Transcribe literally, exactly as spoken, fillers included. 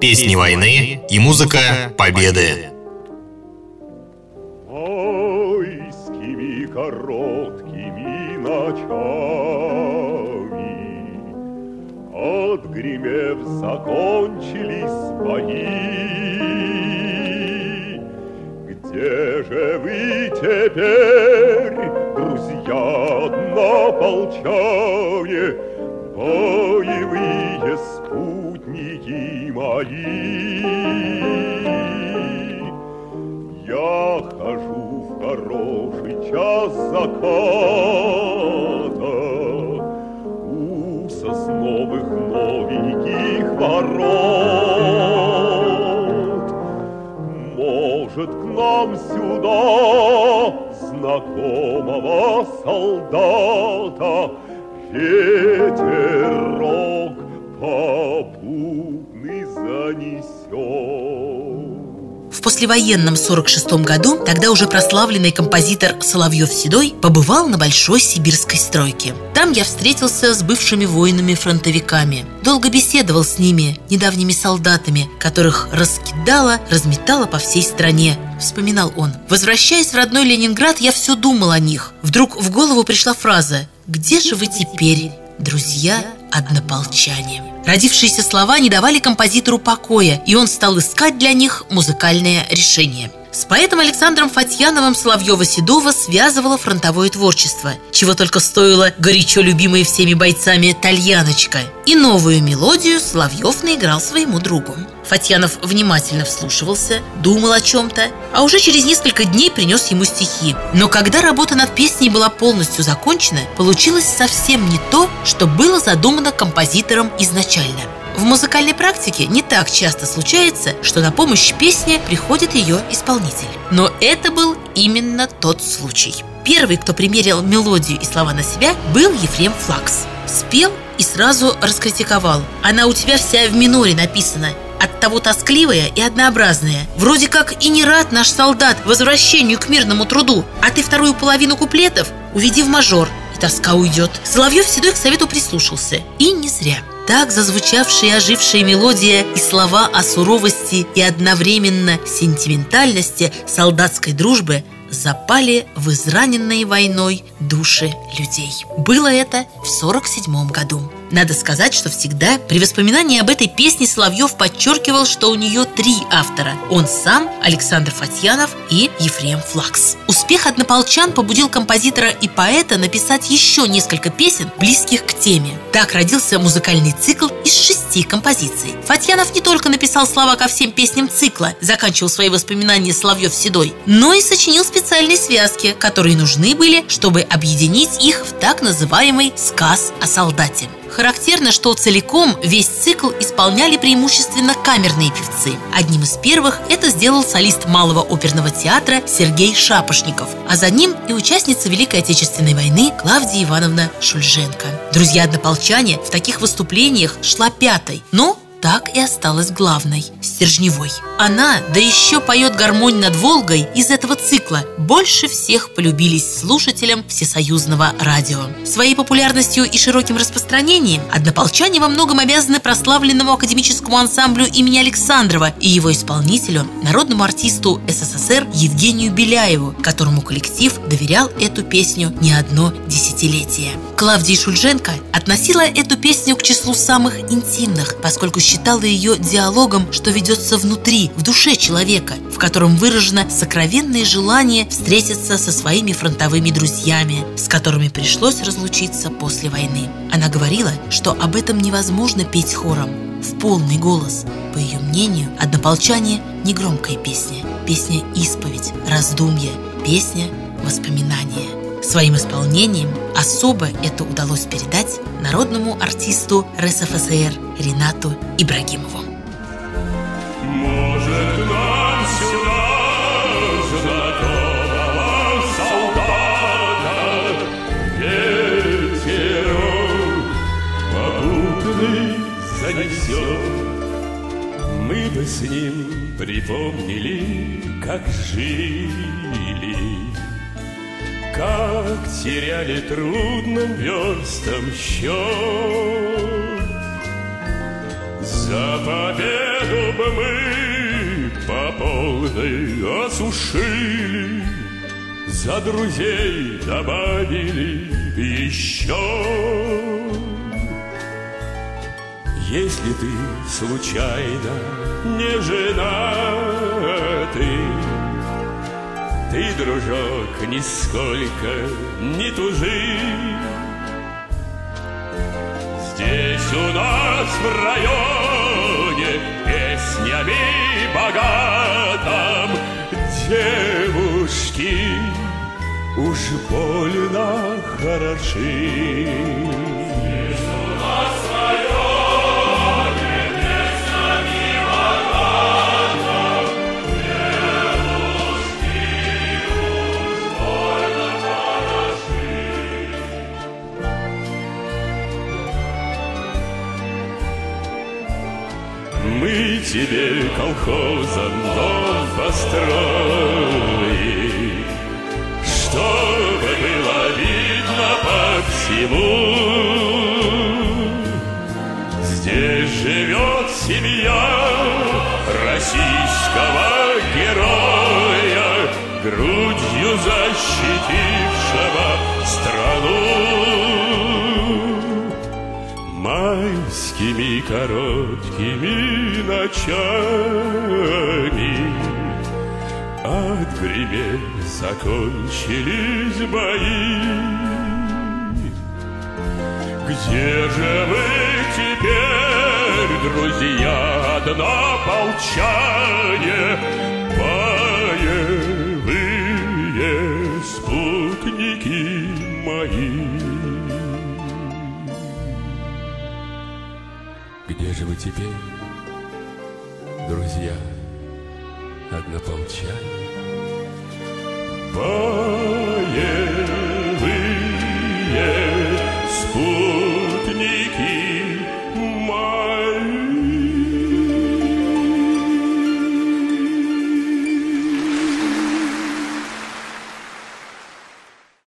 песни войны и музыка победы. Войскими короткими ночами, отгремев, закончились бои. Где же вы теперь, друзья однополчане, боевые спутники мои? Я хожу в хороший час заката у сосновых новеньких ворот. Может, к нам сюда знакомого солдата ветерок попутный занесет. В послевоенном сорок шестом году тогда уже прославленный композитор Соловьев-Седой побывал на Большой сибирской стройке. Там я встретился с бывшими воинами-фронтовиками. Долго беседовал с ними, недавними солдатами, которых раскидало, разметало по всей стране. Вспоминал он. Возвращаясь в родной Ленинград, я все думал о них. Вдруг в голову пришла фраза: «Где же вы теперь, друзья-однополчане?» Родившиеся слова не давали композитору покоя, и он стал искать для них музыкальное решение. С поэтом Александром Фатьяновым Соловьева-Седова связывало фронтовое творчество, чего только стоила горячо любимая всеми бойцами «Тальяночка». И новую мелодию Соловьев наиграл своему другу. Фатьянов внимательно вслушивался, думал о чем-то, а уже через несколько дней принес ему стихи. Но когда работа над песней была полностью закончена, получилось совсем не то, что было задумано композитором изначально. В музыкальной практике не так часто случается, что на помощь песне приходит ее исполнитель. Но это был именно тот случай. Первый, кто примерил мелодию и слова на себя, был Ефрем Флакс. Спел и сразу раскритиковал: «Она у тебя вся в миноре написана, оттого тоскливая и однообразная. Вроде как и не рад наш солдат возвращению к мирному труду, а ты вторую половину куплетов уведи в мажор, и тоска уйдет». Соловьев-Седой к совету прислушался. И не зря. Так зазвучавшая и ожившая мелодия и слова о суровости и одновременно сентиментальности солдатской дружбы запали в израненные войной души людей. Было это в сорок седьмом году. Надо сказать, что всегда при воспоминании об этой песне Соловьев подчеркивал, что у нее три автора: он сам, Александр Фатьянов и Ефрем Флакс. Успех однополчан побудил композитора и поэта написать еще несколько песен, близких к теме. Так родился музыкальный цикл из шести композиций. Фатьянов не только написал слова ко всем песням цикла, заканчивал свои воспоминания Соловьев-Седой, но и сочинил специальные связки, которые нужны были, чтобы объединить их в так называемый «сказ о солдате». Характерно, что целиком весь цикл исполняли преимущественно камерные певцы. Одним из первых это сделал солист Малого оперного театра Сергей Шапошников, а за ним и участница Великой Отечественной войны Клавдия Ивановна Шульженко. Друзья-однополчане в таких выступлениях шла пятой, но так и осталась главной, стержневой. Она, да еще поет гармонь над Волгой, из этого цикла больше всех полюбились слушателям всесоюзного радио. Своей популярностью и широким распространением однополчане во многом обязаны прославленному академическому ансамблю имени Александрова и его исполнителю, народному артисту СССР Евгению Беляеву, которому коллектив доверял эту песню не одно десятилетие. Клавдия Шульженко относила эту песню к числу самых интимных, поскольку считала ее диалогом, что ведется внутри, в душе человека, в котором выражено сокровенное желание встретиться со своими фронтовыми друзьями, с которыми пришлось разлучиться после войны. Она говорила, что об этом невозможно петь хором, в полный голос. По ее мнению, однополчане – не громкая песня, песня-исповедь, раздумье, песня воспоминания. Своим исполнением особо это удалось передать народному артисту РСФСР Ринату Ибрагимову. Может, нам сюда знакомого солдата ветерок попутный занесет. Мы бы с ним припомнили, как жили, как теряли трудным верстам счет. За победу чтобы мы по полной осушили, за друзей добавили еще. Если ты случайно не женатый, ты, дружок, нисколько не тужи. Здесь у нас в районе песнями богатым девушки уж больно хороши. Здесь у нас в районе песнями богатым девушки уж больно хороши. Мы тебе колхозом дом построим, чтобы было видно по всему. Здесь живет семья российского героя, грудью защитившего страну. Майскими короткими ночами отгремев закончились бои. Где же вы теперь, друзья, однополчане, боевые спутники мои? Где же вы теперь, друзья, однополчане?